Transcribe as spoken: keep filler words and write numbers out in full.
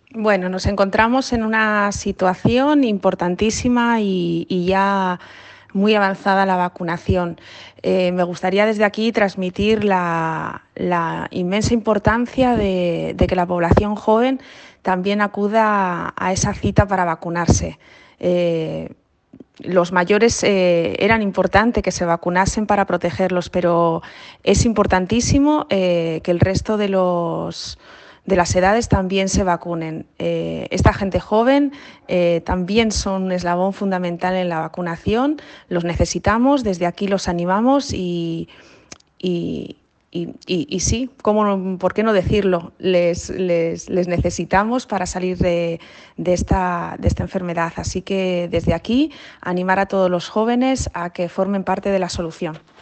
Bueno, nos encontramos en una situación importantísima y, y ya muy avanzada la vacunación. Eh, me gustaría desde aquí transmitir la, la inmensa importancia de, de que la población joven también acuda a esa cita para vacunarse. Eh, los mayores eh, eran importante que se vacunasen para protegerlos, pero es importantísimo eh, que el resto de los de las edades también se vacunen. Eh, esta gente joven eh, también son un eslabón fundamental en la vacunación, los necesitamos, desde aquí los animamos y, y, y, y, y sí, ¿cómo, ¿por qué no decirlo? Les, les, les necesitamos para salir de, de, esta, de esta enfermedad. Así que desde aquí animar a todos los jóvenes a que formen parte de la solución.